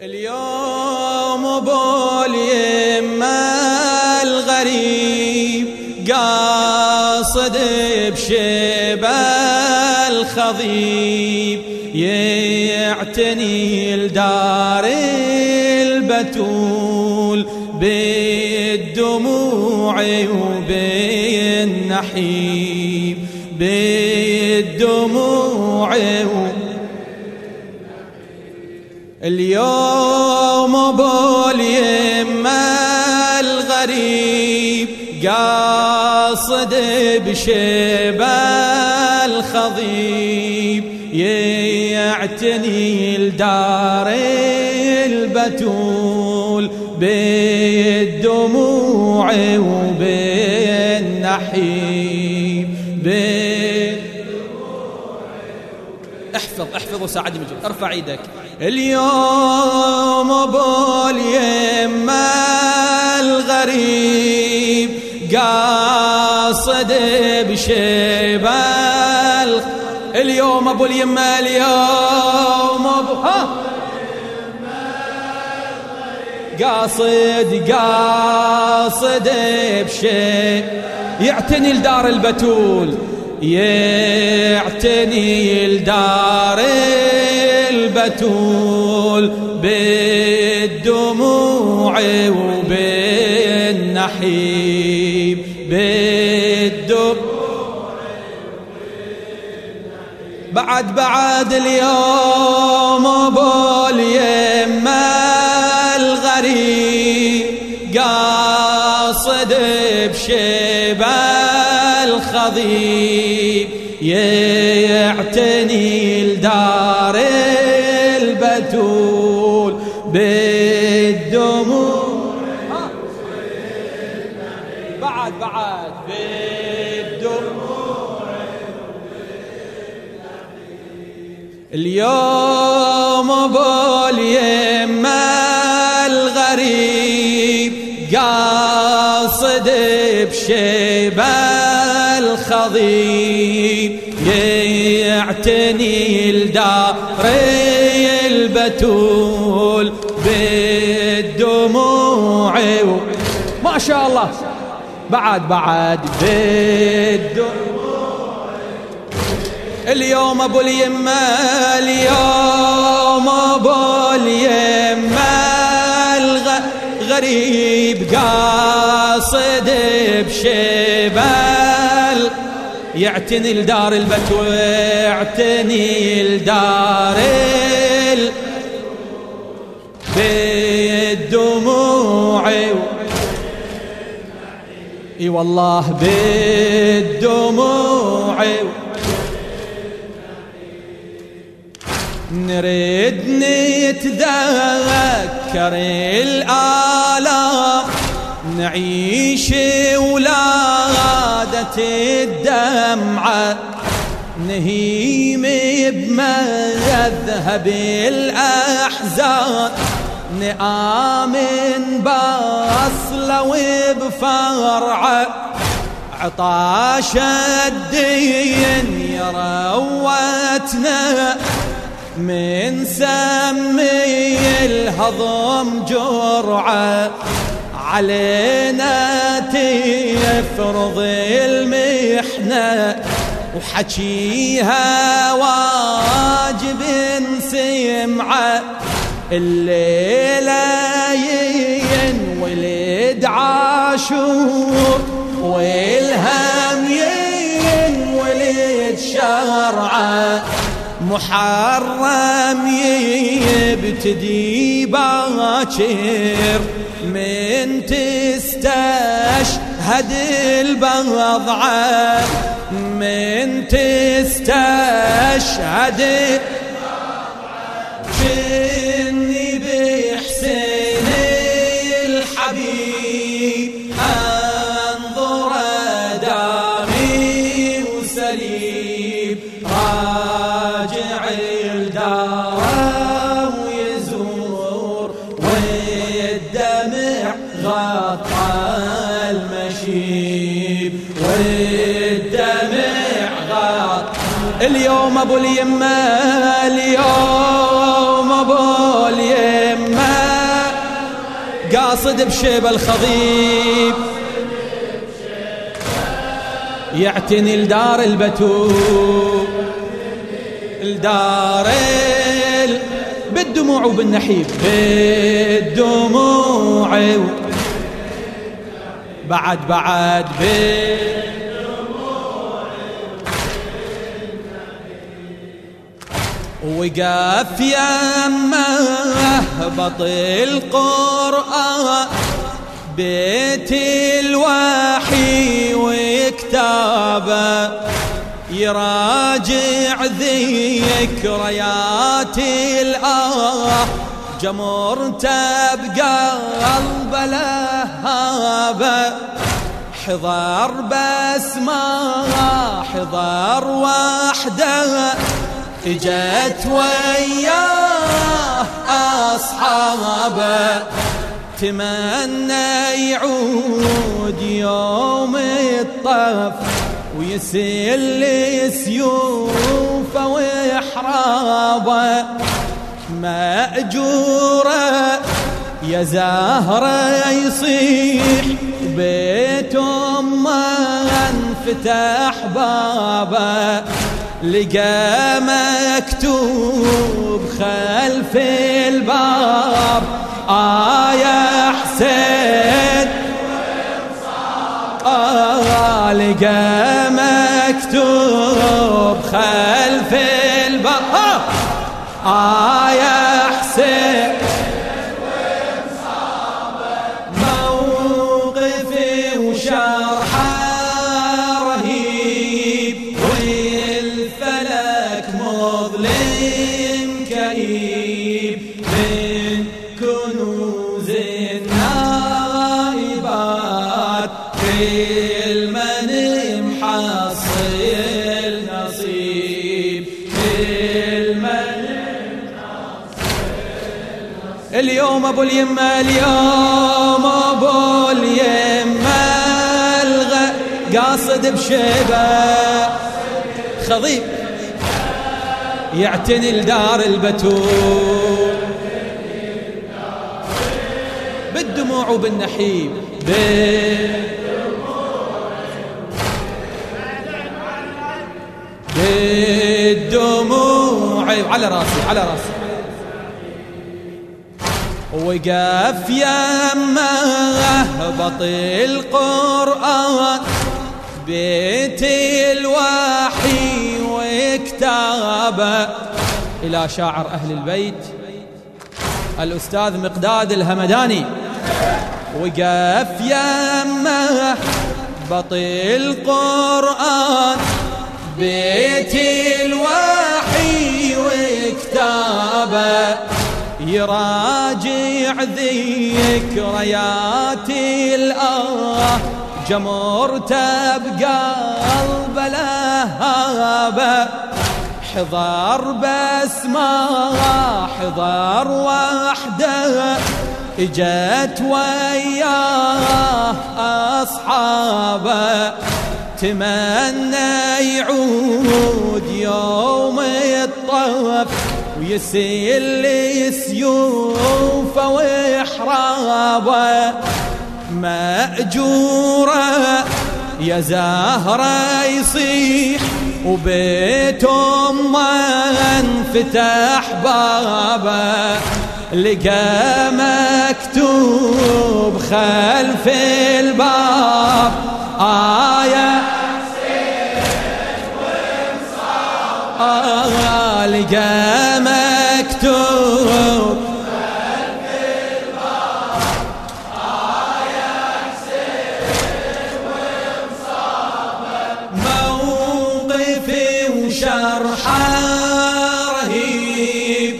اليوم ابو اليمه الغريب قاصد بشيبه الخضيب يعتني لدار البتول بالدموع وبالنحيب بالدموع اليوم ابو اليمه الغريب قاصد بشيبه الخضيب يعتني لدار البتول بالدموع وبالنحيب احفظ وساعدني مجد. ارفع ايدك. اليوم ابو اليمه الغريب قاصد بشيبه اليوم ابو اليمه اليوم ابو قاصد بشيبه يعتني لدار البتول يعتني لدار البتول بالدموع وبالنحيب بعد اليوم ابو اليمه الغريب قاصد بشيبه الخضيب يعتني لدار البتول بالدموع بعد بالدموع اليوم ابو اليمه الغريب قاصد بشيبه الخضيب يعتني لدار البتول بالدموع ما شاء الله بعد بالدموع اليوم ابو اليمه اليوم ابو اليمه الغريب قاصد بشيبه يعتني لدار البتول يعتني لدار بالدموع اي والله بالدموع نريد نتذكر الآلام نعيش ولادة الدمعة نهيم بمذهب الأحزان نآمن بأصله وبفرعه عطاش الدين يروتنا من سمي الهضم جرعه علينا تفرض المحنة وحكيها واجب سمعة الليلة ينولد عاشور والهم ينولد شرعة محرم يبتدي باكر من تستشهد البضعة من تستشهد جني بحسين الحبيب انظر دامي وسليب راجع الدار ويزور والدمع غطى المشيب والدمع غطى اليوم ابو اليمه اليوم ابو اليمه قاصد بشيب الخضيب يعتني الدار البتول الدار بالدموع وبالنحيب بالدموع بعد وقف يمه بطل قرآن بيت الوحي وكتابه يراجع ذكريات جمر تبقى قلب لهابه حضر بس ما حضر وحده اجت وياه اصحابه تمنى يعود يوم الطف ويسل سيوفه وحرابه مأجوره يا زهره يصيح بيت امه انفتح بابه لقى مكتوب خلف الباب يا حسين لقى مكتوب خلف الباب يا حسين موقفي وشرحه رهيب والفلك مظلم كئيب من كنوز النائبات كل من محصل نصيب كل من اليوم ابو اليمه اليوم ابو اليمه قاصد بشيبه خضيب يعتني الدار البتول بالدموع وبالنحيب بالدموع على راسي وقف يمه بطل قرآن بيت الوحي وكتابه إلى شاعر أهل البيت الأستاذ مقداد الهمداني وقف يمه بطل قرآن بيت الوحي وكتابه يراجع ذكريات جمر تبقى قلب لهابه حضر بس ما حضر وحده اجت وياه اصحابه تمنى يعود يوم الطف ويسل سيوفه وحرابه مأجوره يا زهره يصيح وبيت امه انفتح بابه لقى مكتوب خلف الباب يا لقى مكتوب خلف الباب يا حسين ومصابه موقفي وشرحه رهيب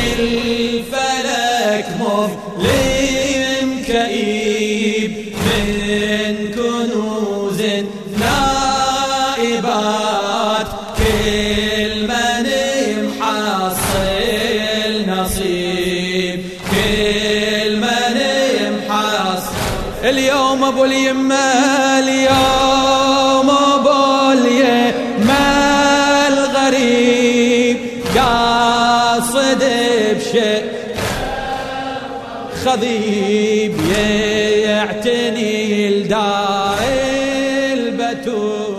والفلك مظلم كئيب من كنوز نائبات كل من محصل نصيب كل من محصل اليوم ابو اليمه اليوم ابو اليمه الغريب قاصد بشيء خضيب يعتني الدار البتول